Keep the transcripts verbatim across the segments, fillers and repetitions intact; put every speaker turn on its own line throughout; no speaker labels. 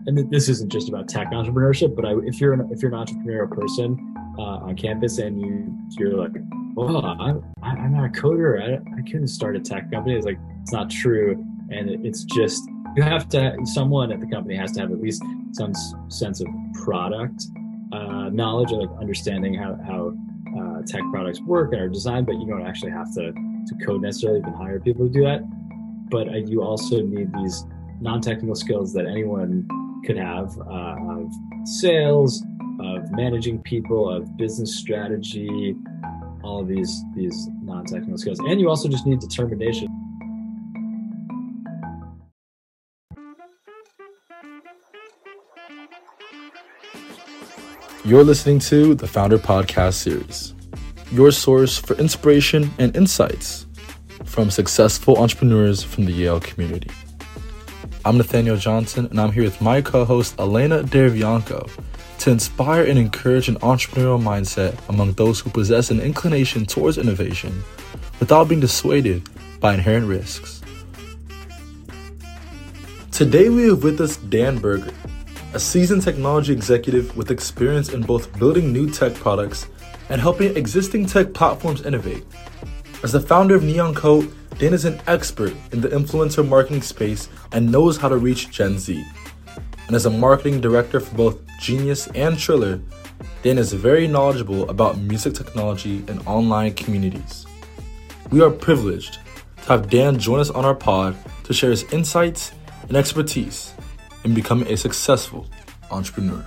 and this isn't just about tech entrepreneurship, but I, if you're an, if you're an entrepreneurial person uh, on campus and you you're like, well, I'm I'm not a coder, I, I couldn't start a tech company. It's like it's not true, and it, it's just you have to someone at the company has to have at least some sense of product uh, knowledge or like understanding how how uh, tech products work and are designed, but you don't actually have to to code necessarily. You can hire people to do that, but uh, you also need these non-technical skills that anyone could have uh, of sales, of managing people, of business strategy, all of these these non-technical skills. And you also just need determination.
You're listening to the Founder Podcast Series, your source for inspiration and insights from successful entrepreneurs from the Yale community. I'm Nathaniel Johnson, and I'm here with my co-host Elena Derevyanko to inspire and encourage an entrepreneurial mindset among those who possess an inclination towards innovation without being dissuaded by inherent risks. Today we have with us Dan Berger, a seasoned technology executive with experience in both building new tech products and helping existing tech platforms innovate. As the founder of Neon Co., Dan is an expert in the influencer marketing space and knows how to reach Gen Z. And as a marketing director for both Genius and Triller, Dan is very knowledgeable about music technology and online communities. We are privileged to have Dan join us on our pod to share his insights and expertise in becoming a successful entrepreneur.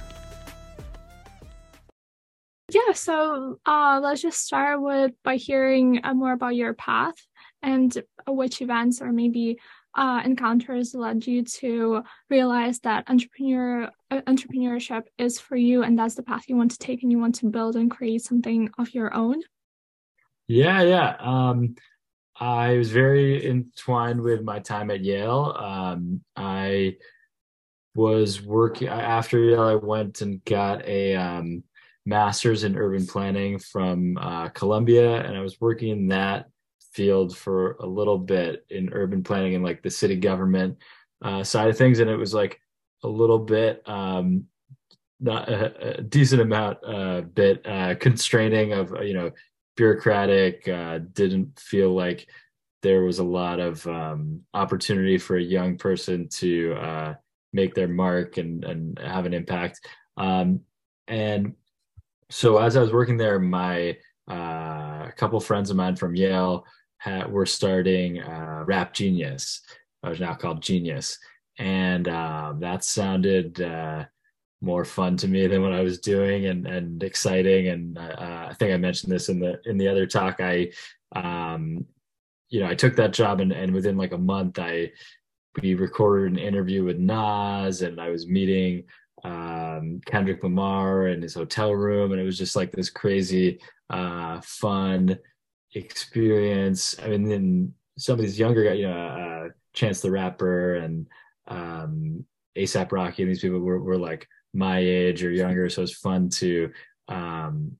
Yeah, so uh, let's just start with by hearing uh, more about your path and which events or maybe uh, encounters led you to realize that entrepreneur uh, entrepreneurship is for you and that's the path you want to take and you want to build and create something of your own.
Yeah, yeah. Um, I was very entwined with my time at Yale. Um, I was working after Yale. I went and got a um, master's in urban planning from uh, Columbia, and I was working in that field for a little bit in urban planning and like the city government uh, side of things. And it was like a little bit, um, not a, a decent amount, uh, bit uh, constraining of, you know, bureaucratic, uh, didn't feel like there was a lot of um, opportunity for a young person to uh, make their mark and, and have an impact. Um, and so as I was working there, my uh, a couple friends of mine from Yale had, were starting uh, Rap Genius, which is now called Genius, and um, that sounded uh, more fun to me than what I was doing, and and exciting. And uh, I think I mentioned this in the in the other talk. I, um, you know, I took that job, and and within like a month, I we recorded an interview with Nas, and I was meeting um Kendrick Lamar in his hotel room, and it was just like this crazy uh fun experience. I mean, then some of these younger guys, you know, uh Chance the Rapper and um ASAP Rocky and these people were, were like my age or younger, so it's fun to um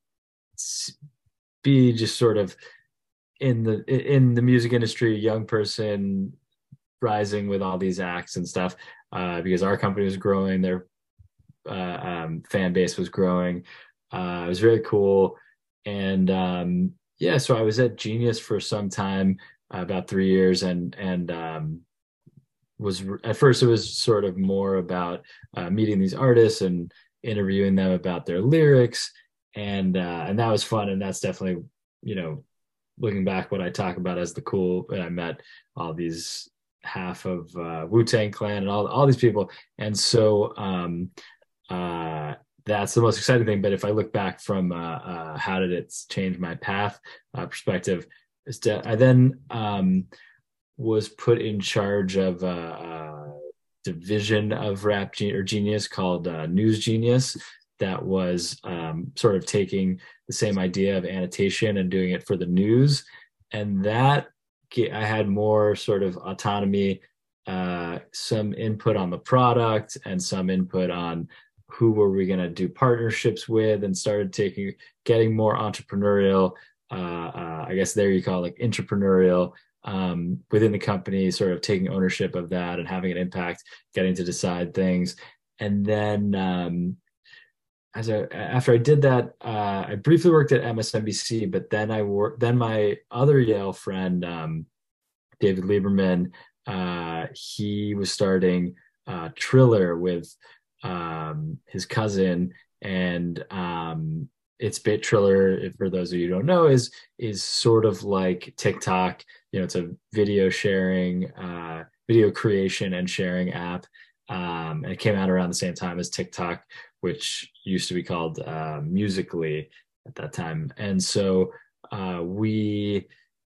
be just sort of in the in the music industry, a young person rising with all these acts and stuff, uh because our company was growing, their Uh, um, fan base was growing. Uh, it was very cool. And um, yeah, so I was at Genius for some time, uh, about three years, and and um, was at first it was sort of more about uh, meeting these artists and interviewing them about their lyrics, and uh, and that was fun. And that's definitely, you know, looking back, what I talk about as the cool. And I met all these half of uh, Wu-Tang Clan and all all these people, and so. Um, Uh, that's the most exciting thing. But if I look back from uh, uh, how did it change my path uh, perspective, I then um, was put in charge of a, a division of Rap Gen- or Genius called uh, News Genius that was um, sort of taking the same idea of annotation and doing it for the news. And that I had more sort of autonomy, uh, some input on the product and some input on who were we going to do partnerships with, and started taking, getting more entrepreneurial. Uh, uh, I guess there you call it like entrepreneurial um, within the company, sort of taking ownership of that and having an impact, getting to decide things. and then um, as I after I did that, uh, I briefly worked at M S N B C, but then I worked. Then my other Yale friend, um, David Lieberman, uh, he was starting uh, Triller with um, his cousin, and um, it's Bit Triller. For those of you who don't know, is is sort of like TikTok. You know, it's a video sharing, uh, video creation and sharing app. Um, and it came out around the same time as TikTok, which used to be called uh, Musically at that time. And so uh, we,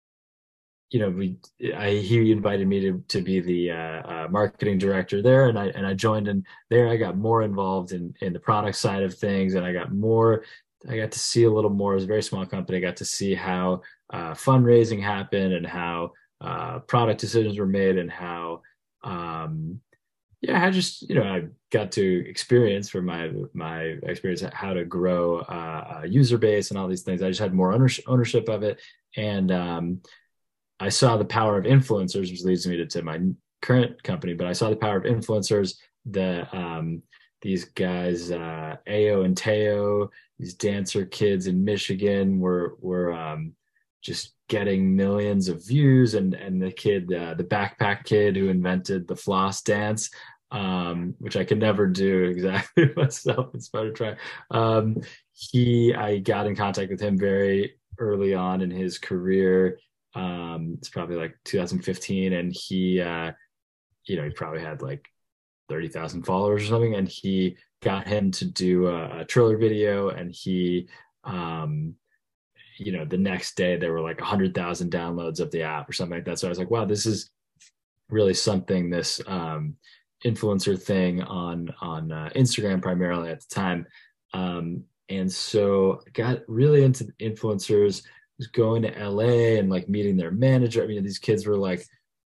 you know, we, I, he invited me to, to be the uh, uh, marketing director there, and I and I joined. And there, I got more involved in in the product side of things, and I got more. I got to see a little more. It was a very small company. I got to see how uh, fundraising happened and how uh, product decisions were made, and how um, yeah, I just, you know, I got to experience from my my experience how to grow uh, a user base and all these things. I just had more ownership ownership of it, and um, I saw the power of influencers, which leads me to, to my current company. But I saw the power of influencers. The um, these guys, uh, Ayo and Teo, these dancer kids in Michigan, were were um, just getting millions of views, and and the kid, uh, the backpack kid who invented the floss dance, um, which I could never do exactly myself. It's fun to try. Um, he, I got in contact with him very early on in his career. Um, it's probably like two thousand fifteen, and he, uh, you know, he probably had like thirty thousand followers or something, and he got him to do a, a Triller video, and he, um, you know, the next day there were like a hundred thousand downloads of the app or something like that. So I was like, wow, this is really something. This um, influencer thing on on uh, Instagram primarily at the time, um, and so I got really into influencers. Was going to L A and like meeting their manager. I mean, these kids were like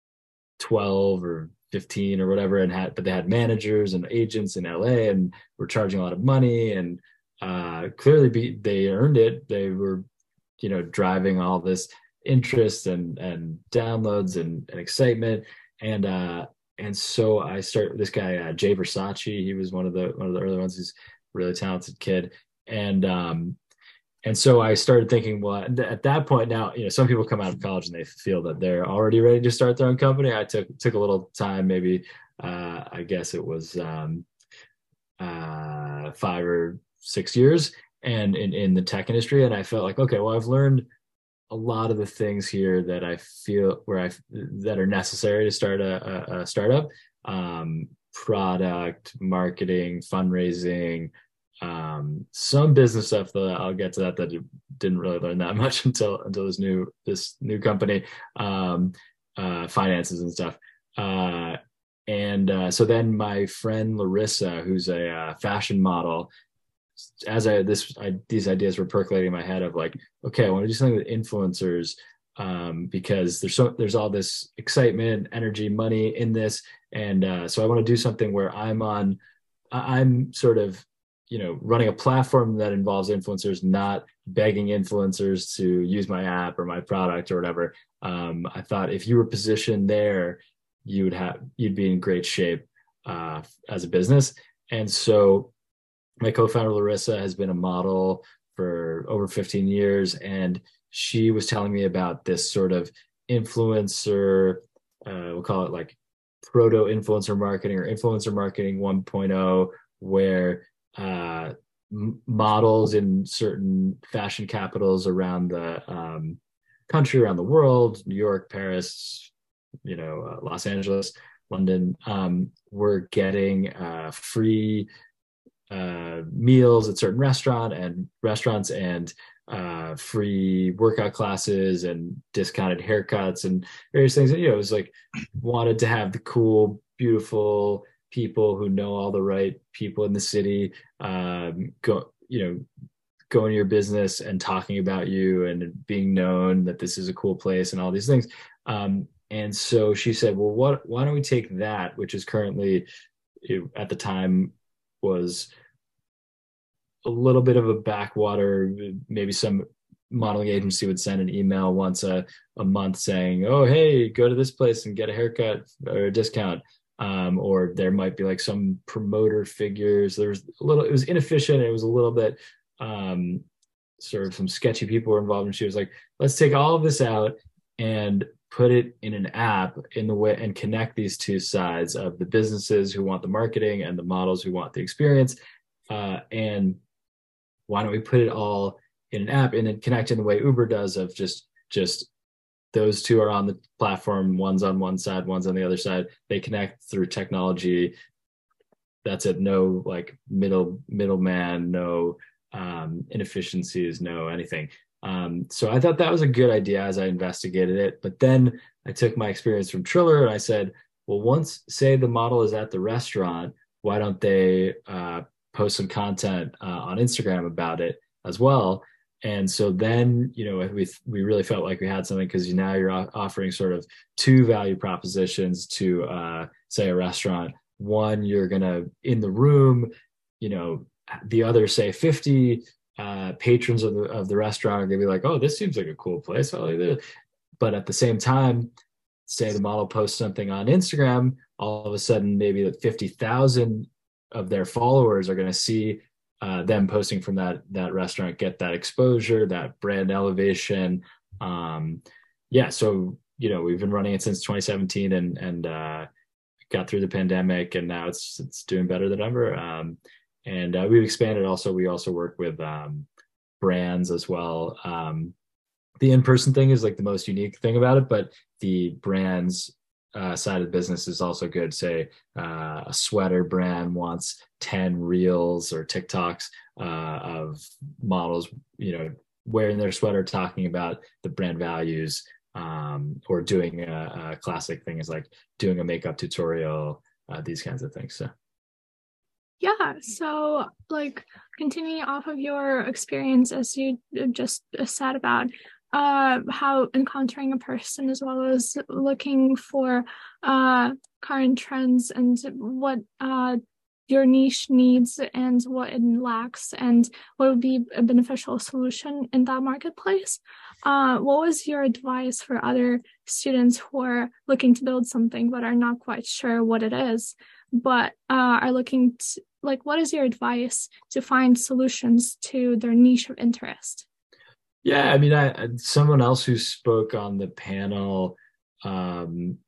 twelve or fifteen or whatever, and had, but they had managers and agents in L A and were charging a lot of money, and uh, clearly be, they earned it. They were, you know, driving all this interest and and downloads and, and excitement, and uh, and so I started this guy uh, Jay Versace. He was one of the one of the early ones. He's a really talented kid, and um, and so I started thinking, well, at that point now, you know, some people come out of college and they feel that they're already ready to start their own company. I took took a little time, maybe uh, I guess it was um, uh, five or six years, and in, in the tech industry, and I felt like, okay, well, I've learned a lot of the things here that I feel where I that are necessary to start a, a, a startup, um, product, marketing, fundraising. Um, some business stuff that I'll get to that that didn't really learn that much until until this new this new company, um, uh, finances and stuff. Uh, and uh, so then my friend Larissa, who's a uh, fashion model, as I this I, these ideas were percolating in my head of like, okay, I want to do something with influencers, um, because there's so there's all this excitement, energy, money in this, and uh, so I want to do something where I'm on, I'm sort of, you know, running a platform that involves influencers, not begging influencers to use my app or my product or whatever. Um, I thought if you were positioned there, you would have, you'd be in great shape uh, as a business. And so my co-founder Larissa has been a model for over fifteen years, and she was telling me about this sort of influencer, uh, we'll call it like proto influencer marketing or influencer marketing one point oh, where uh, models in certain fashion capitals around the um, country, around the world, New York, Paris, you know, uh, Los Angeles, London, um, were getting uh, free uh, meals at certain restaurant and restaurants and uh, free workout classes and discounted haircuts and various things. And, you know, it was like wanted to have the cool, beautiful people who know all the right people in the city, um, go, you know, go into your business and talking about you and being known that this is a cool place and all these things. Um, and so she said, well, what, why don't we take that, which is currently, it, at the time was a little bit of a backwater, maybe some modeling agency would send an email once a, a month saying, oh, hey, go to this place and get a haircut or a discount. Um, or there might be like some promoter figures. There was a little, it was inefficient. It was a little bit, um, sort of some sketchy people were involved. And she was like, let's take all of this out and put it in an app in the way and connect these two sides of the businesses who want the marketing and the models who want the experience. Uh, and why don't we put it all in an app and then connect in the way Uber does of just, just those two are on the platform, one's on one side, one's on the other side. They connect through technology. That's it. No like middle middleman, no um, inefficiencies, no anything. Um, so I thought that was a good idea as I investigated it. But then I took my experience from Triller and I said, well, once say the model is at the restaurant, why don't they uh, post some content uh, on Instagram about it as well? And so then, you know, we we really felt like we had something because now you're offering sort of two value propositions to, uh, say, a restaurant. One, you're gonna in the room, you know, the other, say, fifty uh, patrons of the of the restaurant are gonna be like, oh, this seems like a cool place. I like this. But at the same time, say the model posts something on Instagram, all of a sudden maybe that fifty thousand of their followers are gonna see Uh, them posting from that that restaurant, get that exposure, that brand elevation. Um, yeah, so you know we've been running it since twenty seventeen, and and uh, got through the pandemic, and now it's it's doing better than ever. Um, and uh, we've expanded. Also, we also work with um, brands as well. Um, the in-person thing is like the most unique thing about it, but the brands Uh, side of the business is also good. Say uh, a sweater brand wants ten reels or TikToks uh, of models, you know, wearing their sweater, talking about the brand values, um, or doing a, a classic thing is like doing a makeup tutorial, uh, these kinds of things. So.
Yeah, so like continuing off of your experience as you just said about uh, how encountering a person as well as looking for uh, current trends and what uh, your niche needs and what it lacks and what would be a beneficial solution in that marketplace. Uh, what was your advice for other students who are looking to build something but are not quite sure what it is, but uh, are looking to, like, what is your advice to find solutions to their niche of interest?
Yeah, I mean, I someone else who spoke on the panel um,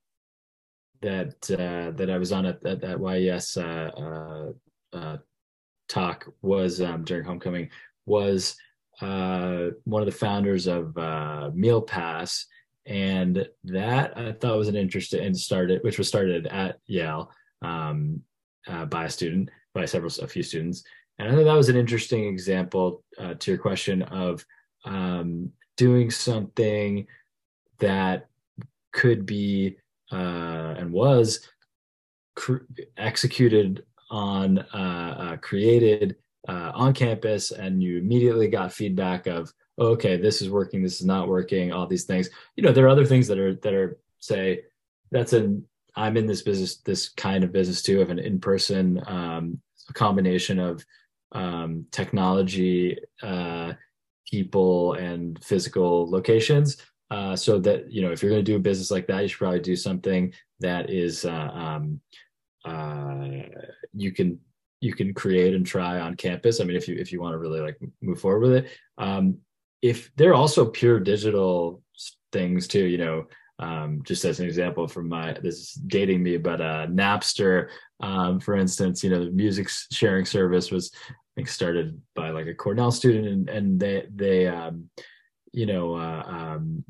that uh, that I was on at, at, at Y E S uh, uh, uh, talk was um, during homecoming was uh, one of the founders of uh, Meal Pass, and that I thought was an interesting and started, which was started at Yale um, uh, by a student, by several a few students, and I thought that was an interesting example uh, to your question of um, doing something that could be uh, and was cr- executed on uh, uh, created uh, on campus, and you immediately got feedback of, oh, okay, this is working, this is not working, all these things. You know, there are other things that are that are say that's an I'm in this business, this kind of business too, of an in-person um, combination of um, technology, uh, people, and physical locations. Uh, so that, you know, if you're going to do a business like that, you should probably do something that is uh, um, uh, you can you can create and try on campus. I mean, if you if you want to really like move forward with it, um, if they're also pure digital things too, you know. Um, just as an example from my, this is dating me, but uh, Napster, um, for instance, you know, the music sharing service was, I think, started by like a Cornell student, and and they they um, you know uh, um,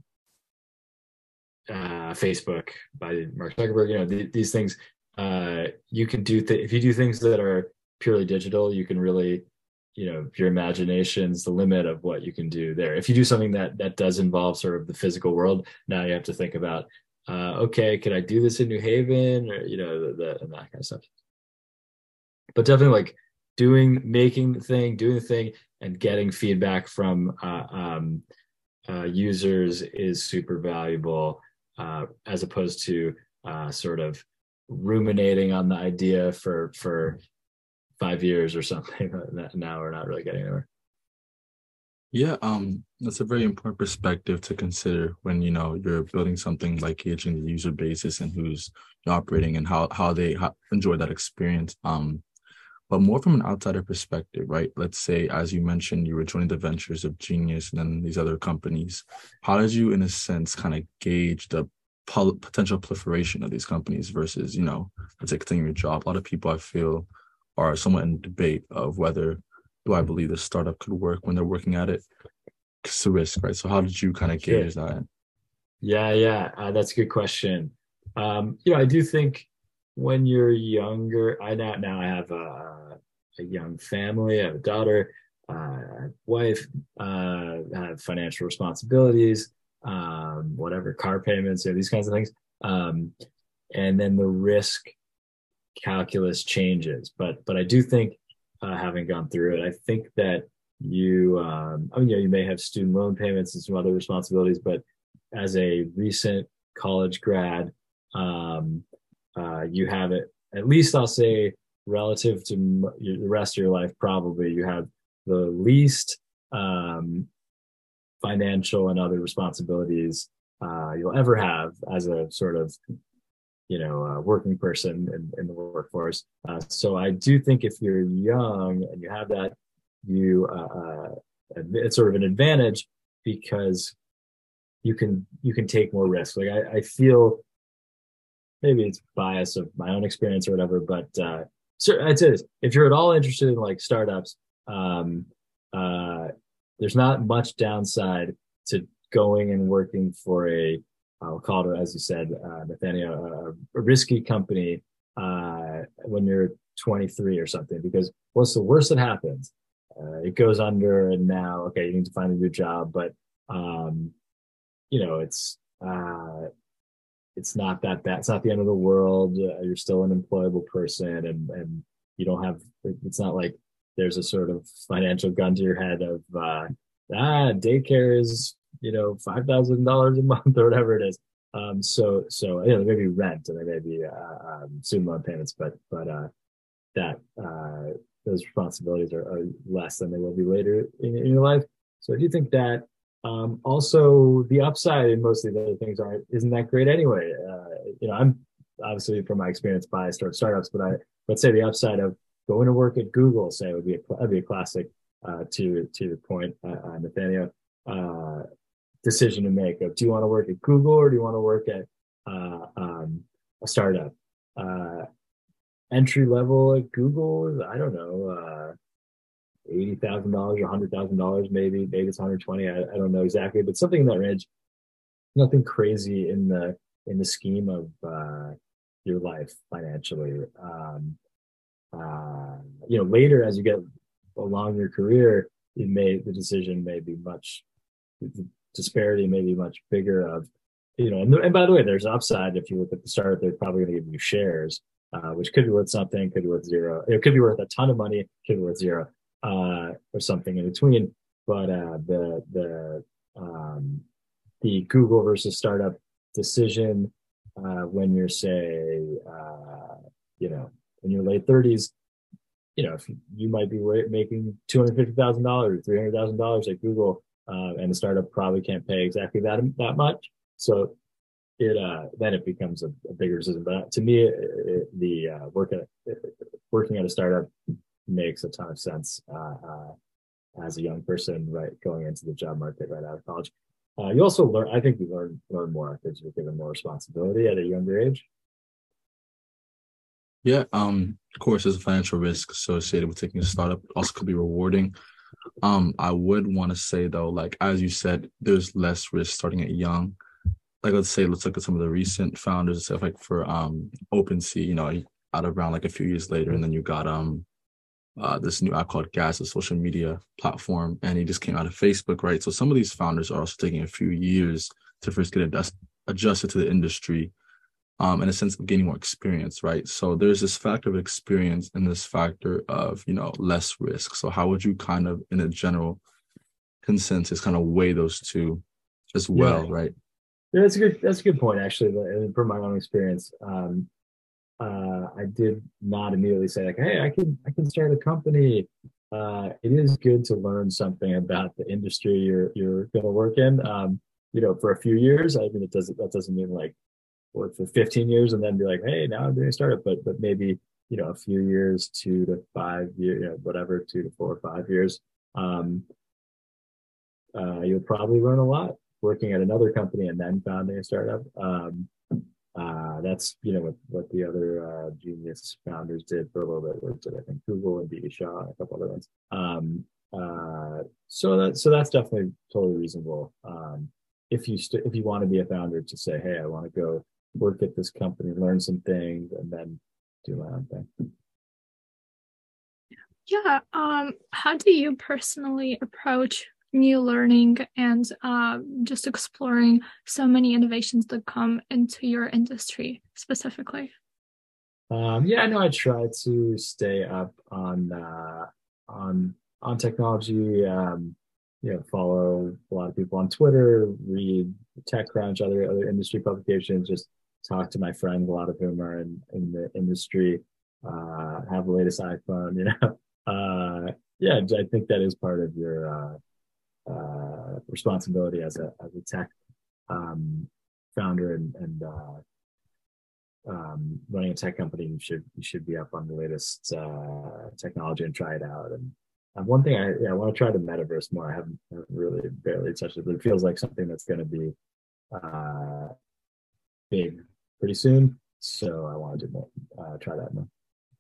uh, Facebook by Mark Zuckerberg. You know, th- these things uh, you can do th- if you do things that are purely digital, you can really, you know, your imagination's the limit of what you can do there. If you do something that that does involve sort of the physical world, now you have to think about, uh, okay, could I do this in New Haven, or, you know, the, the, and that kind of stuff. But definitely like doing, making the thing, doing the thing, and getting feedback from uh, um, uh, users is super valuable, uh, as opposed to uh, sort of ruminating on the idea for for five years or something. Now we're not really getting anywhere.
Yeah, um, that's a very important perspective to consider when you know you're building something like gauging the user basis and who's operating and how how they ho- enjoy that experience. Um, but more from an outsider perspective, right? Let's say, as you mentioned, you were joining the ventures of Genius and then these other companies. How did you, in a sense, kind of gauge the pol- potential proliferation of these companies versus, you know, let's say continuing your job? A lot of people I feel are somewhat in debate of whether do I believe the startup could work when they're working at it. It's a risk, right? So how did you kind of
Sure.
gauge that?
Yeah, yeah, uh, that's a good question. Um, you know, I do think when you're younger, I now now I have a, a young family, I have a daughter, uh, I have a wife, uh, I have financial responsibilities, um, whatever, car payments, you know, these kinds of things. Um, and then the risk calculus changes. But but I do think, uh, having gone through it, I think that you, um, I mean, you know, you may have student loan payments and some other responsibilities, but as a recent college grad, um, uh, you have it. At least I'll say, relative to the rest of your life, probably you have the least, um, financial and other responsibilities, uh, you'll ever have as a sort of, you know, uh, working person in, in the workforce. Uh, so I do think if you're young and you have that, you uh, uh, it's sort of an advantage because you can you can take more risks. Like I, I feel maybe it's bias of my own experience or whatever, but uh, so I'd say this: if you're at all interested in like startups, um, uh, there's not much downside to going and working for a, I'll call it, as you said, uh, Nathaniel, a, a risky company uh, when you're twenty-three or something, because what's the worst that happens? Uh, it goes under, and now, okay, you need to find a new job, but um, you know, it's uh, it's not that bad. It's not the end of the world. Uh, you're still an employable person, and and you don't have. It's not like there's a sort of financial gun to your head of uh, ah, daycare is, you know, five thousand dollars a month or whatever it is. Um, so so you know, maybe rent and there may be uh, um, student loan payments, but but uh, that uh, those responsibilities are, are less than they will be later in, in your life. So I do think that, um, also the upside in most of the other things aren't isn't that great anyway. Uh, you know, I'm obviously from my experience biased towards startups, but I let's say the upside of going to work at Google, say, would be a would be a classic, uh, to to the point, uh, uh, Nathaniel, uh, decision to make of do you want to work at Google or do you want to work at uh, um, a startup? Uh, Entry level at Google, I don't know, uh, eighty thousand dollars or one hundred thousand dollars, maybe. Maybe it's one hundred twenty. I, I don't know exactly, but something in that range. Nothing crazy in the in the scheme of uh, your life financially. Um, uh, you know, later as you get along your career, you may the decision may be much the disparity may be much bigger of, you know, and, and by the way, there's upside. If you look at the start, they're probably going to give you shares, uh, which could be worth something, could be worth zero. It could be worth a ton of money, could be worth zero, uh, or something in between. But uh, the the um, the Google versus startup decision, uh, when you're, say, uh, you know, in your late thirties, you know, if you might be making two hundred fifty thousand dollars, three hundred thousand dollars at Google, uh, and the startup probably can't pay exactly that that much. So it uh, then it becomes a, a bigger decision. But to me, it, it, the uh, work at, working at a startup makes a ton of sense, uh, uh, as a young person, right, going into the job market right out of college. Uh, you also learn. I think you learn learn more because you're given more responsibility at a younger age.
Yeah, um, of course, there's a financial risk associated with taking a startup. It also could be rewarding. Um, I would want to say though, like as you said, there's less risk starting at young. Like let's say, let's look at some of the recent founders and stuff like for um OpenSea, you know, out of around like a few years later, and then you got um uh this new app called Gas, a social media platform, and he just came out of Facebook, right? So some of these founders are also taking a few years to first get adjust, adjusted to the industry, um, in a sense of gaining more experience, right? So there's this factor of experience and this factor of, you know, less risk. So how would you kind of, in a general consensus, kind of weigh those two as
Yeah,
well, right?
yeah, that's a good that's a good point actually. From my own experience, um, uh, I did not immediately say like, "Hey, I can I can start a company." uh, it is good to learn something about the industry you're you're going to work in. Um, you know, for a few years. I mean, it doesn't that doesn't mean like work for fifteen years and then be like, hey, now I'm doing a startup. But but maybe you know a few years, two to five years, you know, whatever, two to four or five years. Um, uh, you'll probably learn a lot working at another company and then founding a startup. Um, uh, that's you know what what the other uh, genius founders did for a little bit. Worked at I think Google and B B Shaw and a couple other ones. Um, uh, so that so that's definitely totally reasonable. Um, if you st- if you want to be a founder to say, hey, I want to go work at this company, learn some things, and then do my own thing.
Yeah. Um, how do you personally approach new learning and uh, just exploring so many innovations that come into your industry specifically?
Um, yeah, I know I try to stay up on uh, on on technology. Um, you know, follow a lot of people on Twitter, read TechCrunch, other other industry publications. Just talk to my friends, a lot of whom are in in the industry. Uh, have the latest iPhone. You know, uh, yeah, I think that is part of your uh, uh, responsibility as a as a tech um, founder and and uh, um, running a tech company, you should you should be up on the latest uh, technology and try it out. And um, one thing I yeah, I want to try the metaverse more. I haven't, I haven't really barely touched it, but it feels like something that's going to be uh, big pretty soon. So I want to do more, uh, try that more.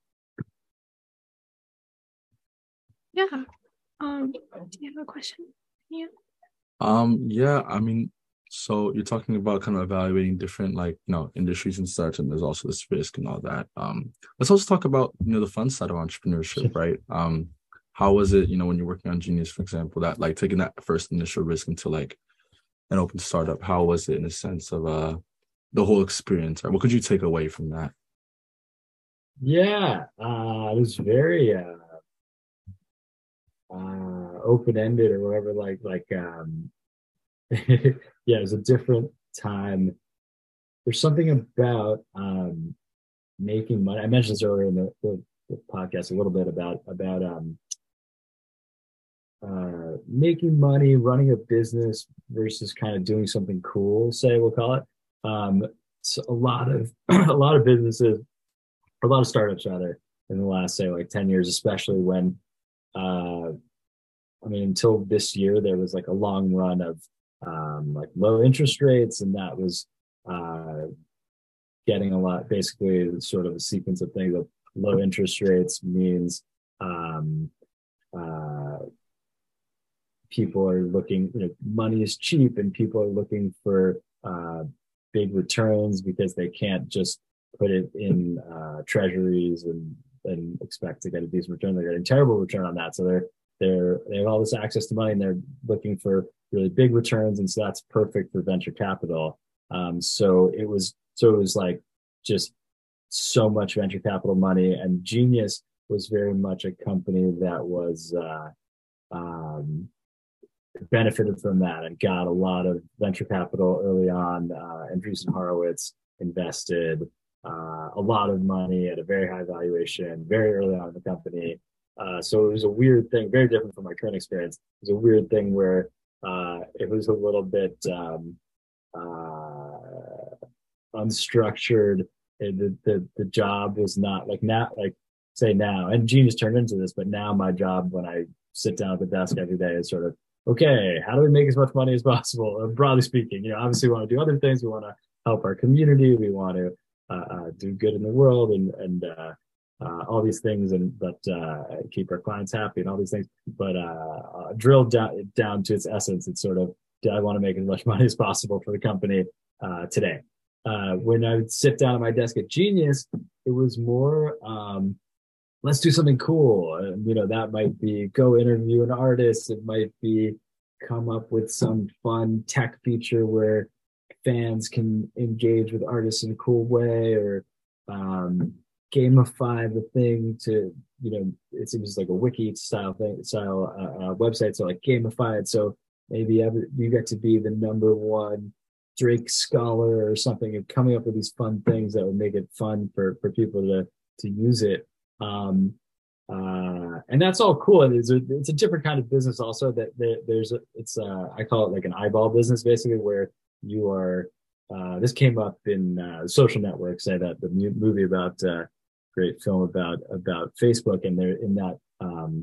Yeah. Um, do you have a question? Yeah.
Um, yeah, I mean, so you're talking about kind of evaluating different like, you know, industries and such, and there's also this risk and all that. Um, let's also talk about, you know, the fun side of entrepreneurship, right? Um, how was it, you know, when you're working on Genius, for example, that like taking that first initial risk into like an open startup, how was it in a sense of uh the whole experience? Or what could you take away from that?
Yeah, uh, it was very uh, uh, open ended or whatever. Like like um, yeah, it was a different time. There's something about um, making money. I mentioned this earlier in the, the, the podcast a little bit about about um, uh, making money, running a business versus kind of doing something cool. Say we'll call it. Um, so a lot of a lot of businesses, or a lot of startups rather, in the last say like ten years, especially when uh, I mean until this year there was like a long run of um, like low interest rates, and that was uh, getting a lot, basically sort of a sequence of things. Of low interest rates means um, uh, people are looking, you know, money is cheap and people are looking for uh, big returns because they can't just put it in uh, treasuries and, and expect to get a decent return. They're getting terrible return on that. So they're, they're, they have all this access to money and they're looking for really big returns. And so that's perfect for venture capital. Um, so it was, so it was like just so much venture capital money, and Genius was very much a company that was, uh, um, benefited from that and got a lot of venture capital early on. Uh, Andreessen Horowitz invested uh, a lot of money at a very high valuation very early on in the company. Uh, so it was a weird thing, very different from my current experience. It was a weird thing where uh, it was a little bit um, uh, unstructured. The, the the job was not like now, like say now, and Genius turned into this, but now my job when I sit down at the desk every day is sort of, okay, how do we make as much money as possible? Uh, broadly speaking, you know, obviously we want to do other things. We want to help our community. We want to uh, uh, do good in the world and and uh, uh, all these things, and but uh, keep our clients happy and all these things. But uh, uh, drilled down down to its essence, it's sort of, do I want to make as much money as possible for the company uh, today? Uh, when I would sit down at my desk at Genius, it was more, um, let's do something cool. And, you know, that might be go interview an artist. It might be come up with some fun tech feature where fans can engage with artists in a cool way, or um, gamify the thing to, you know, it seems like a wiki style thing, style uh, uh, website. So like gamify it. So maybe you get to be the number one Drake scholar or something, and coming up with these fun things that would make it fun for, for people to, to use it. Um, uh, and that's all cool. And it's a, it's a different kind of business also that, that there's a, it's uh I call it like an eyeball business basically, where you are uh, this came up in uh, Social Network, say that the movie about uh, great film about about Facebook, and they're in that um,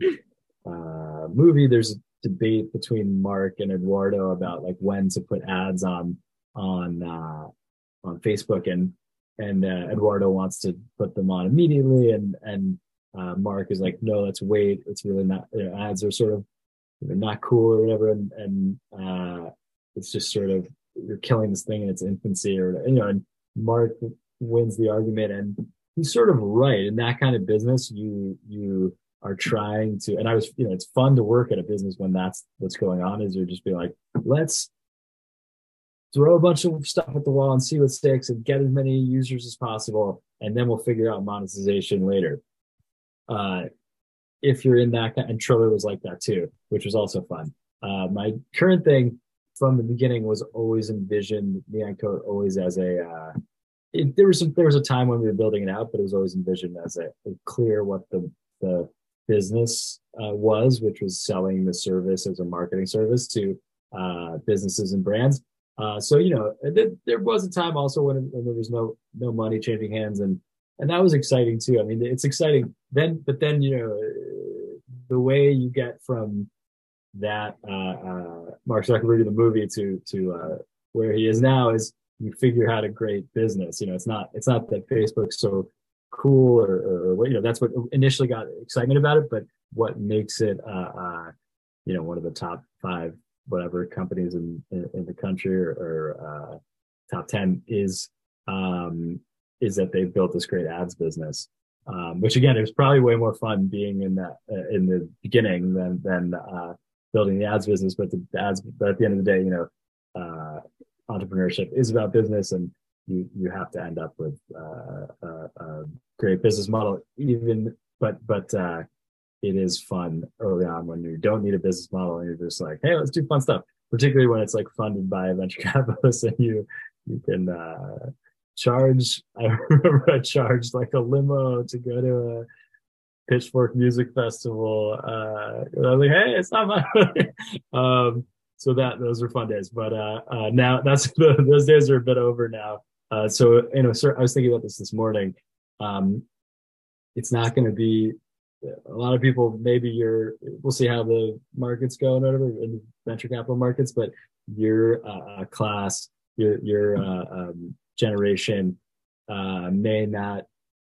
uh, movie. There's a debate between Mark and Eduardo about like when to put ads on on uh, on Facebook, and and uh, Eduardo wants to put them on immediately, and and uh, Mark is like, no, let's wait. It's really not, you know, ads are sort of, you know, not cool or whatever, and and uh, it's just sort of, you're killing this thing in its infancy, or, you know. And Mark wins the argument, and he's sort of right. In that kind of business, you you are trying to, and I was, you know, it's fun to work at a business when that's what's going on, is you're just be like, let's throw a bunch of stuff at the wall and see what sticks and get as many users as possible, and then we'll figure out monetization later. Uh, if you're in that kind, and Triller was like that too, which was also fun. Uh, my current thing from the beginning was always envisioned Neon Code always as a, uh, it, there was some, there was a time when we were building it out, but it was always envisioned as a, a clear what the, the business uh, was, which was selling the service as a marketing service to uh, businesses and brands. Uh, so, you know, there, there was a time also when, when there was no, no money changing hands, and, and that was exciting too. I mean, it's exciting then, but then, you know, the way you get from that uh, uh, Mark Zuckerberg in the movie to to uh, where he is now is you figure out a great business. You know, it's not it's not that Facebook's so cool or, or what, you know, that's what initially got excitement about it, but what makes it uh, uh, you know, one of the top five whatever companies in in, in the country, or, or uh, top ten is um, is that they've built this great ads business. Um, which again, it was probably way more fun being in that uh, in the beginning than than uh, building the ads business. But the ads, but at the end of the day, you know, uh, entrepreneurship is about business, and you you have to end up with uh, a, a great business model. Even, but but uh, it is fun early on when you don't need a business model and you're just like, hey, let's do fun stuff. Particularly when it's like funded by a venture capitalist, and you you can. Uh, charge I remember I charged like a limo to go to a Pitchfork Music Festival. uh I was like, hey, it's not my money. um so that those were fun days, but uh, uh now that's those days are a bit over now. Uh so, you know, sir, I was thinking about this this morning. Um it's not going to be a lot of people, maybe you're, we'll see how the markets go and whatever in the venture capital markets, but your uh, class, your your uh, um generation uh, may not,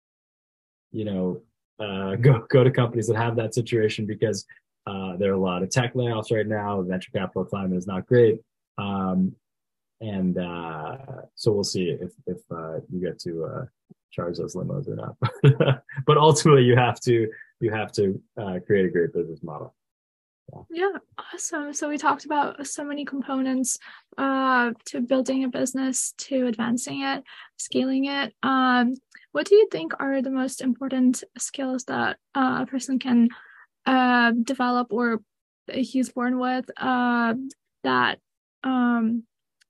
you know, uh, go go to companies that have that situation, because uh, there are a lot of tech layoffs right now. The venture capital climate is not great, um, and uh, so we'll see if if uh, you get to uh, charge those limos or not. But ultimately, you have to you have to uh, create a great business model.
Yeah, awesome. So we talked about so many components uh, to building a business, to advancing it, scaling it. Um, what do you think are the most important skills that uh, a person can uh, develop, or he's born with, uh, that um,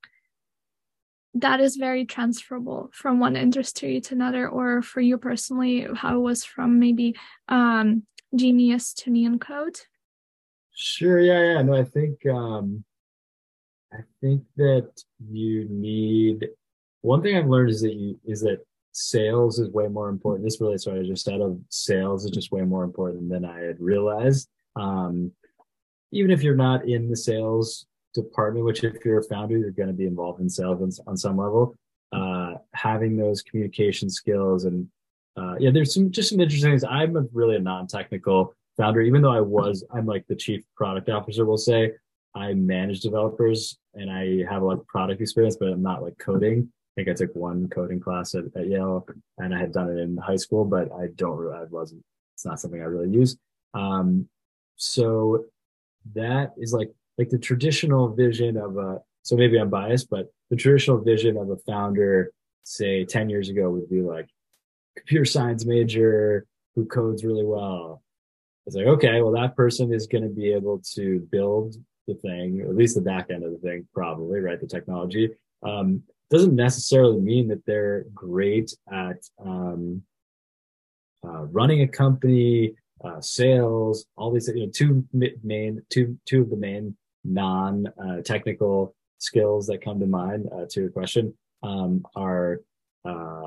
that is very transferable from one industry to another, or for you personally, how it was from maybe um, Genius to Neon Code?
Sure. Yeah. Yeah. No, I think, um, I think that you need, one thing I've learned is that you, is that sales is way more important. This relates to what I just said, of sales is just way more important than I had realized. Um, even if you're not in the sales department, which if you're a founder, you're going to be involved in sales on some level, uh, having those communication skills and, uh, yeah, there's some, just some interesting things. I'm a really a non-technical founder, even though I was, I'm like the chief product officer, we'll say. I manage developers and I have a lot of product experience, but I'm not like coding. I think I took one coding class at, at Yale, and I had done it in high school, but I don't really, I wasn't, it's not something I really use. Um, so that is like, like the traditional vision of a, so maybe I'm biased, but the traditional vision of a founder, say ten years ago, would be like computer science major who codes really well. It's like, okay, well, that person is going to be able to build the thing, or at least the back end of the thing, probably, right? The technology. Um, doesn't necessarily mean that they're great at um, uh, running a company, uh, sales, all these, you know, two main, two, two of the main non uh, technical skills that come to mind uh, to your question um, are uh,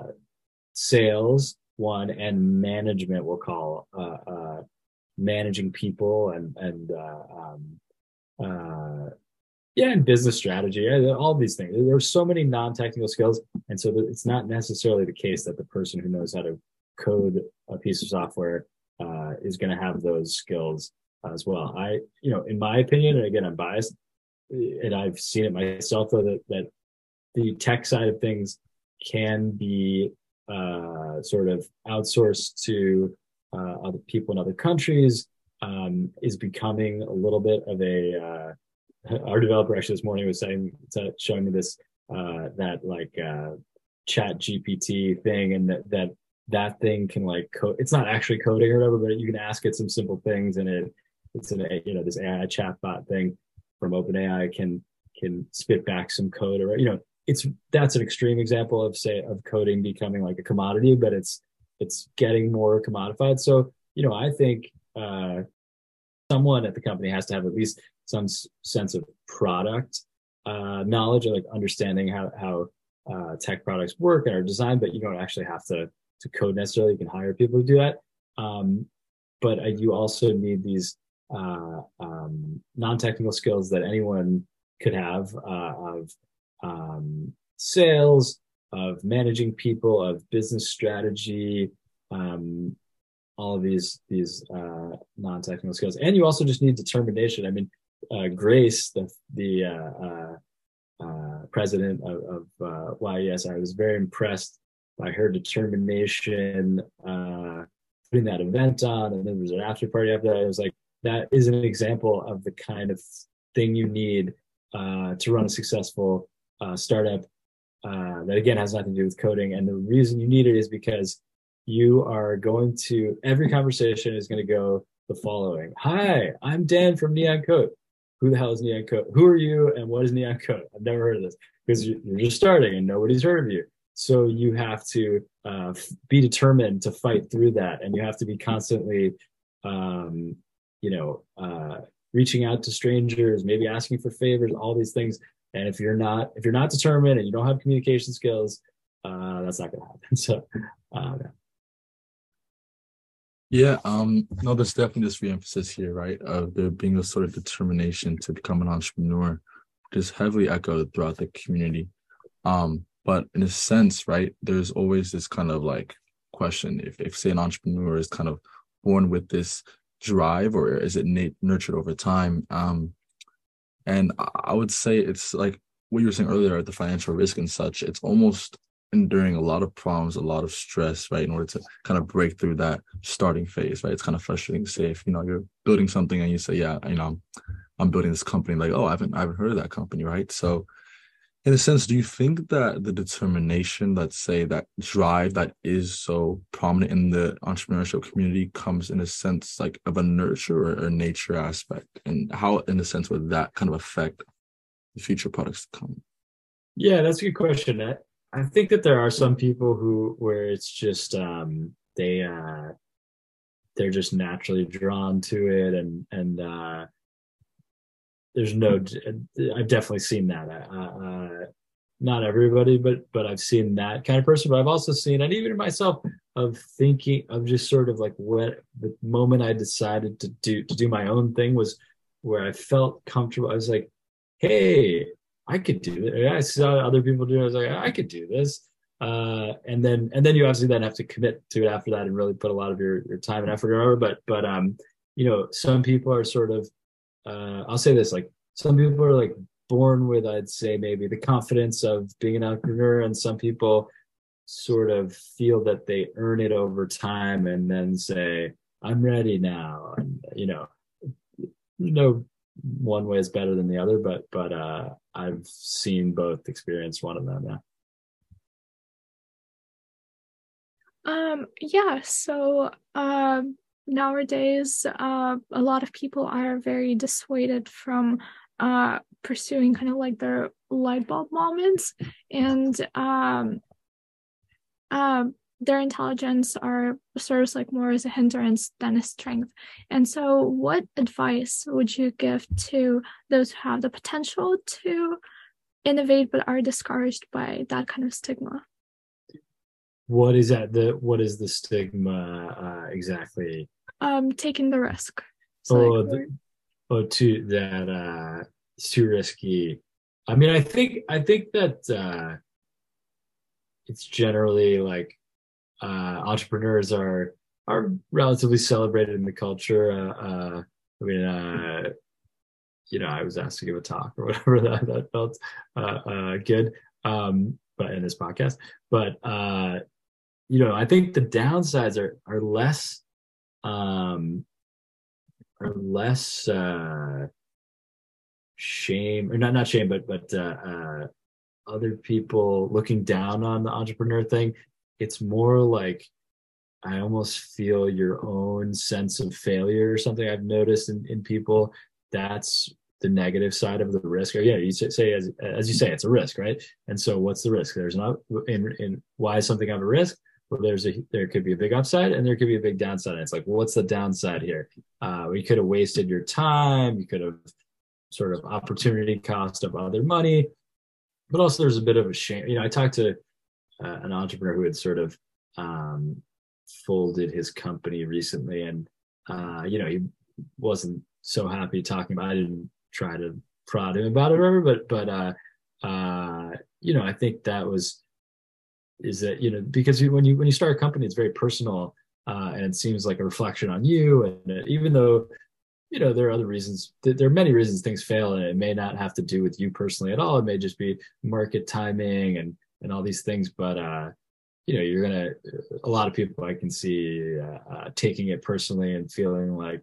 sales, one, and management, we'll call uh, uh, managing people and, and uh, um, uh, yeah, and business strategy, all these things. There's so many non-technical skills, and so it's not necessarily the case that the person who knows how to code a piece of software uh, is going to have those skills as well. I, you know, in my opinion, and again, I'm biased, and I've seen it myself, though, that that the tech side of things can be uh, sort of outsourced to uh, other people in other countries. Um, is becoming a little bit of a uh, our developer actually this morning was saying, showing me this, uh, that like, uh, chat G P T thing, and that, that, that thing can like code. It's not actually coding or whatever, but you can ask it some simple things, and it, it's an, you know, this A I chatbot thing from OpenAI can, can spit back some code, or, you know, it's, that's an extreme example of say, of coding becoming like a commodity, but it's, it's getting more commodified. So, you know, I think, uh, someone at the company has to have at least some s- sense of product uh, knowledge, or like understanding how how uh, tech products work and are designed. But you don't actually have to to code necessarily. You can hire people to do that. Um, but uh, you also need these uh, um, non-technical skills that anyone could have uh, of um, sales, of managing people, of business strategy. Um, all of these these uh, non-technical skills, and you also just need determination. I mean, uh, Grace, the the uh, uh, uh, president of, of uh, Y E S, I was very impressed by her determination uh, putting that event on, and then there was an after party after that. It was like, that is an example of the kind of thing you need uh, to run a successful uh, startup uh, that again has nothing to do with coding. And the reason you need it is because you are going to, every conversation is going to go the following: hi, I'm Dan from Neon Code. Who the hell is Neon Code? Who are you, and what is Neon Code? I've never heard of this, because you're just starting and nobody's heard of you. So you have to uh, be determined to fight through that, and you have to be constantly, um, you know, uh, reaching out to strangers, maybe asking for favors, all these things. And if you're not, if you're not determined and you don't have communication skills, uh, that's not going to happen. So, uh,
Yeah, um, no, there's definitely this re-emphasis here, right? Of there being a sort of determination to become an entrepreneur, which is heavily echoed throughout the community. Um, but in a sense, right, there's always this kind of like question: if, if say an entrepreneur is kind of born with this drive, or is it nat- nurtured over time? Um, and I I would say it's like what you were saying earlier, the financial risk and such. It's almost enduring a lot of problems, a lot of stress, right, in order to kind of break through that starting phase, right? It's kind of frustrating to say, if you know you're building something and you say, yeah, you know, I'm building this company, like, oh, I haven't, I haven't heard of that company, right? So, in a sense, do you think that the determination, let's say that drive that is so prominent in the entrepreneurship community, comes in a sense like of a nurture or a nature aspect, and how, in a sense, would that kind of affect the future products to come?
yeah, that's a good question. I, I think that there are some people who, where it's just um, they uh, they're just naturally drawn to it, and and uh, there's no, I've definitely seen that. Uh, uh, not everybody, but but I've seen that kind of person. But I've also seen, and even myself, of thinking of just sort of like, what the moment I decided to do to do my own thing was where I felt comfortable. I was like, hey, I could do it. I saw other people do it. I was like, I could do this. Uh, and then and then you obviously then have to commit to it after that and really put a lot of your, your time and effort or whatever. But but um, you know, some people are sort of, uh, I'll say this, like, some people are like born with, I'd say, maybe the confidence of being an entrepreneur, and some people sort of feel that they earn it over time and then say, I'm ready now. And, you know, no one way is better than the other, but, but, uh, I've seen both, experience one of them. Yeah.
Um, yeah, so um, nowadays, uh, a lot of people are very dissuaded from uh, pursuing kind of like their light bulb moments. And um, um, their intelligence are serves like more as a hindrance than a strength. And so what advice would you give to those who have the potential to innovate but are discouraged by that kind of stigma?
What is that? The what is the stigma uh, exactly?
Um, taking the risk. So
Oh,
like,
the, oh, too that uh, it's too risky. I mean, I think I think that uh, it's generally like uh, entrepreneurs are are relatively celebrated in the culture. Uh, uh, I mean, uh, you know, I was asked to give a talk or whatever that that felt uh, uh, good. Um, but in this podcast, but uh, you know, I think the downsides are are less um, are less uh, shame or not not shame, but but uh, uh, other people looking down on the entrepreneur thing. It's more like I almost feel your own sense of failure or something I've noticed in, in people. That's the negative side of the risk. Or yeah, you say as as you say, it's a risk, right? And so what's the risk? There's not in in why is something have a risk? Well, there's a there could be a big upside and there could be a big downside. And it's like, well, what's the downside here? Uh, you could have wasted your time. You could have sort of opportunity cost of other money, but also there's a bit of a shame. You know, I talked to uh, an entrepreneur who had sort of um, folded his company recently, and uh, you know, he wasn't so happy talking about it. I didn't try to prod him about it or whatever, but but uh, uh, you know, I think that was is that you know because when you when you start a company, it's very personal, uh, and it seems like a reflection on you. And uh, even though you know there are other reasons, there are many reasons things fail, and it may not have to do with you personally at all. It may just be market timing and and all these things. But uh, you know, you're gonna a lot of people I can see uh, uh, taking it personally and feeling like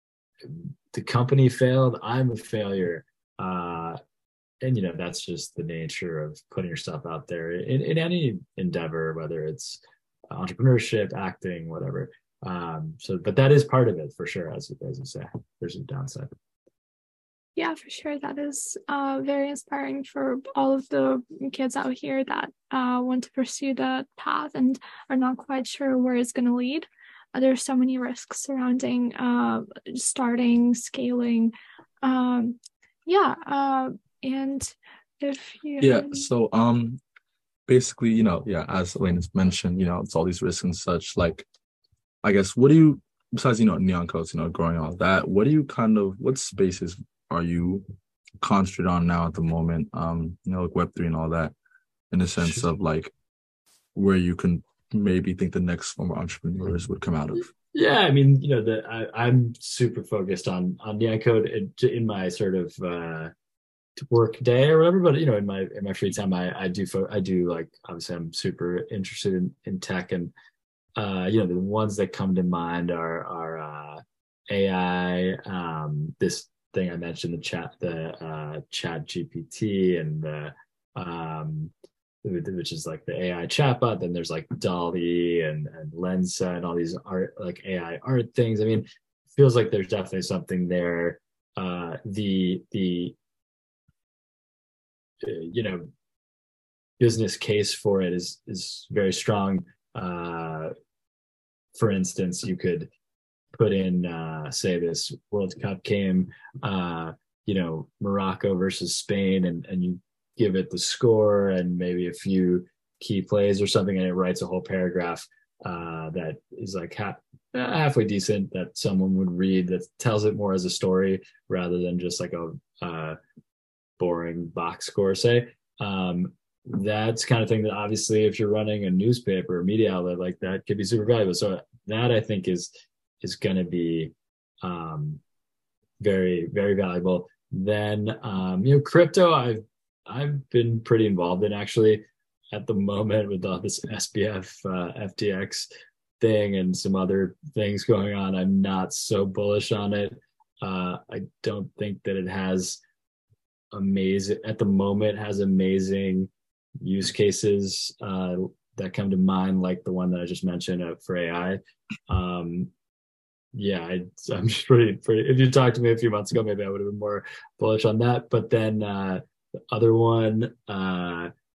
the company failed, I'm a failure. Uh, and you know that's just the nature of putting yourself out there in, in any endeavor, whether it's entrepreneurship, acting, whatever. Um, so, but that is part of it for sure, as as you say. There's a downside.
yeah, for sure. That is uh, very inspiring for all of the kids out here that uh, want to pursue that path and are not quite sure where it's going to lead. Uh, there's so many risks surrounding uh, starting, scaling. Um, yeah, uh, and if you
yeah, so um, basically, you know, yeah, as Elena's mentioned, you know, it's all these risks and such. Like, I guess, what do you, besides, you know, Neon Codes, you know, growing all that, what do you kind of, what spaces are you concentrated on now at the moment? Um, you know, like Web three and all that, in the sense of like where you can maybe think the next form of entrepreneurs would come out of.
Yeah, I mean, you know, the I, I'm super focused on on Neon Code in, in my sort of uh, work day or whatever. But you know, in my in my free time, I I do fo- I do like obviously I'm super interested in in tech, and uh, you know, the ones that come to mind are are uh, A I, um, this thing I mentioned, the chat, the uh, Chat G P T, and the um, which is like the A I chatbot. Then there's like DALL-E and, and Lensa and all these art, like A I art things. I mean, it feels like there's definitely something there. Uh, the the uh, you know business case for it is is very strong. Uh, for instance, you could put in, uh, say, this World Cup game, uh, you know, Morocco versus Spain, and and you give it the score and maybe a few key plays or something, and it writes a whole paragraph uh, that is like half, halfway decent that someone would read, that tells it more as a story rather than just like a uh, boring box score, say. Um, that's kind of thing that obviously if you're running a newspaper or media outlet like that could be super valuable. So that I think is is going to be um, very, very valuable. Then, um, you know, crypto, I've, I've been pretty involved in actually at the moment with all this S B F, uh, F T X thing and some other things going on. I'm not so bullish on it. Uh, I don't think that it has amazing, at the moment, has amazing use cases uh, that come to mind, like the one that I just mentioned uh, for A I. Um, yeah, I, I'm pretty, pretty. If you talked to me a few months ago, maybe I would have been more bullish on that. But then uh, the other one, uh,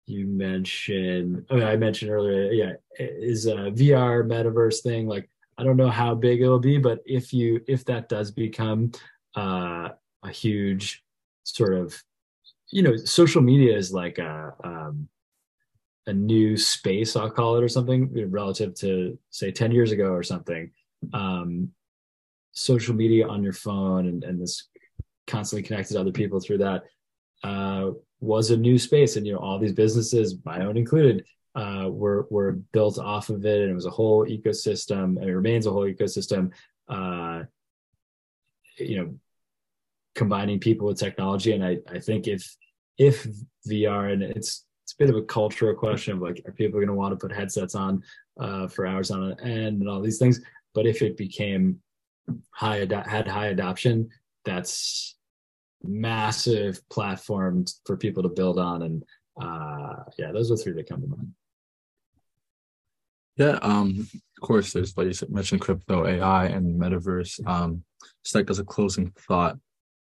you mentioned, oh, I mentioned earlier, yeah, is a V R metaverse thing. Like, I don't know how big it'll be, but if you if that does become uh, a huge sort of, you know, social media is like a um, a new space, I'll call it, or something relative to say ten years ago or something. Um, social media on your phone and, and this constantly connected to other people through that uh, was a new space, and you know all these businesses, my own included, uh, were were built off of it, and it was a whole ecosystem, and it remains a whole ecosystem. Uh, you know, combining people with technology, and I I think if if V R, and it's it's a bit of a cultural question of like, are people going to want to put headsets on uh, for hours on end and all these things? But if it became high ad- had high adoption, that's massive platform for people to build on. And uh, yeah, those are three that come to mind.
Yeah, um, of course, there's, like you said, mentioned crypto, A I, and metaverse. Um, just like as a closing thought,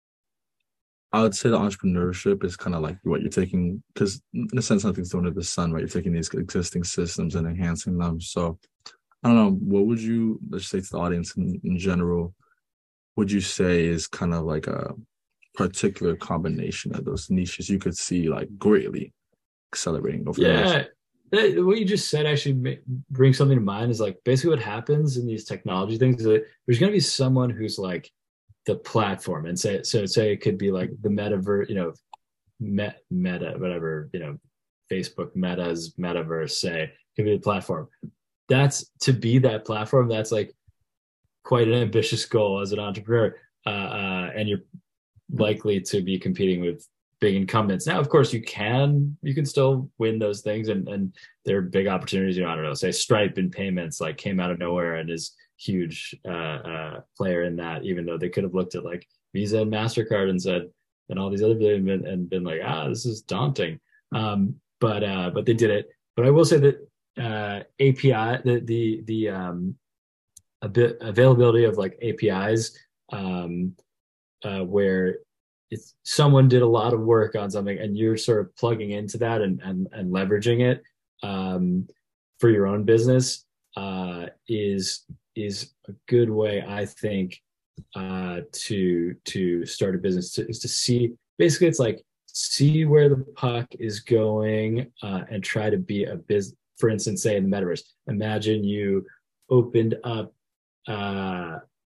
I would say the entrepreneurship is kind of like what you're taking, because in a sense, nothing's new under the sun, right? You're taking these existing systems and enhancing them. So I don't know, what would you, let's say to the audience in, in general, would you say is kind of like a particular combination of those niches you could see like greatly accelerating over the next?
Yeah, that, what you just said actually brings something to mind. Is like basically what happens in these technology things is that there's going to be someone who's like the platform, and say so say it could be like the metaverse, you know, met, meta, whatever, you know, Facebook Meta's metaverse, say, could be the platform. That's to be that platform. That's like quite an ambitious goal as an entrepreneur, uh, uh, and you're likely to be competing with big incumbents. Now, of course, you can you can still win those things, and and there are big opportunities. You know, I don't know, say Stripe in payments like came out of nowhere and is huge uh, uh, player in that, even though they could have looked at like Visa and MasterCard and said, and all these other and been, and been like, ah, this is daunting. Um, but uh, but they did it. But I will say that uh, A P I, the the the um, a bit availability of like A P Is, um, uh, where it's someone did a lot of work on something and you're sort of plugging into that and and, and leveraging it um, for your own business uh, is is a good way, I think, uh, to to start a business. To, is to see, basically it's like see where the puck is going uh, and try to be a business. For instance, say in the metaverse, imagine you opened up uh,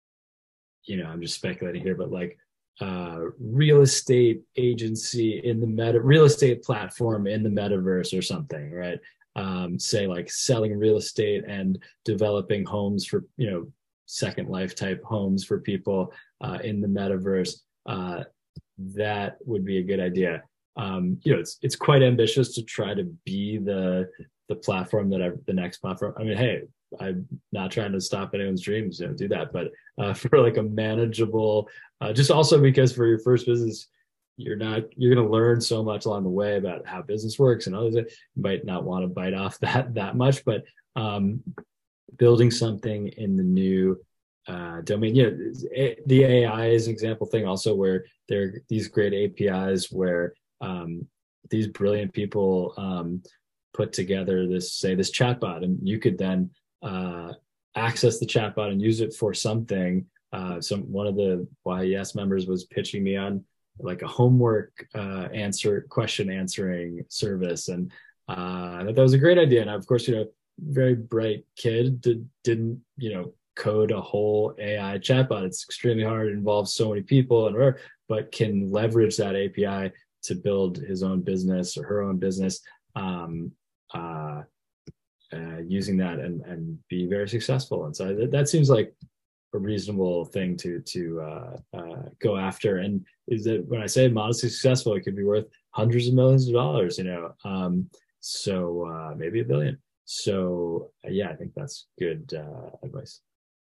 you know, I'm just speculating here, but like uh, real estate agency in the meta, real estate platform in the metaverse or something, right? Um, say like selling real estate and developing homes for, you know, second life type homes for people uh, in the metaverse. Uh, that would be a good idea. Um, you know, it's it's quite ambitious to try to be the the platform that I, the next platform. I mean, hey, I'm not trying to stop anyone's dreams, you know, do that, but uh, for like a manageable, uh, just also because for your first business, you're not you're going to learn so much along the way about how business works and others. You might not want to bite off that that much, but um, building something in the new uh, domain. You know, the A I is an example thing also where there are these great A P Is where um, these brilliant people um, put together this, say, this chatbot, and you could then uh, access the chatbot and use it for something. Uh, some one of the Y E S members was pitching me on like a homework uh, answer question answering service, and uh, I thought that was a great idea. And of course, you know, very bright kid did, didn't you know code a whole A I chatbot. It's extremely hard. It involves so many people and whatever, but can leverage that A P I to build his own business or her own business. Um, uh, uh, using that and and be very successful. And so that, that seems like a reasonable thing to to uh, uh, go after. And is that when I say modestly successful, it could be worth hundreds of millions of dollars. You know, um, so uh, maybe a billion. So uh, yeah, I think that's good uh, advice.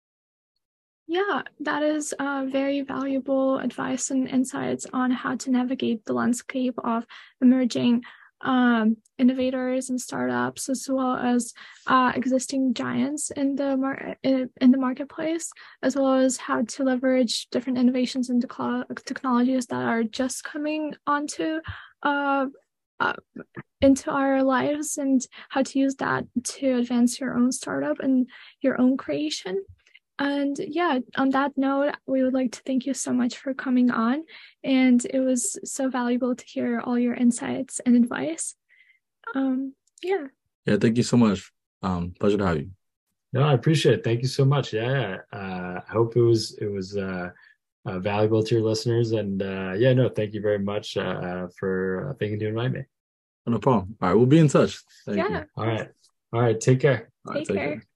Yeah, that is uh, very valuable advice and insights on how to navigate the landscape of emerging um, innovators and startups, as well as uh, existing giants in the mar- in the marketplace, as well as how to leverage different innovations and technologies that are just coming onto uh, uh, into our lives and how to use that to advance your own startup and your own creation. And yeah, on that note, we would like to thank you so much for coming on. And it was so valuable to hear all your insights and advice. Um, yeah.
Yeah, thank you so much. Um, pleasure to have you.
No, I appreciate it. Thank you so much. Yeah, uh, I hope it was it was uh, uh, valuable to your listeners. And uh, yeah, no, thank you very much uh, for uh, thinking to invite me.
No problem. All right, we'll be in touch. Thank
yeah.
you.
All right. All right. Take care.
All right,
take, take care. care.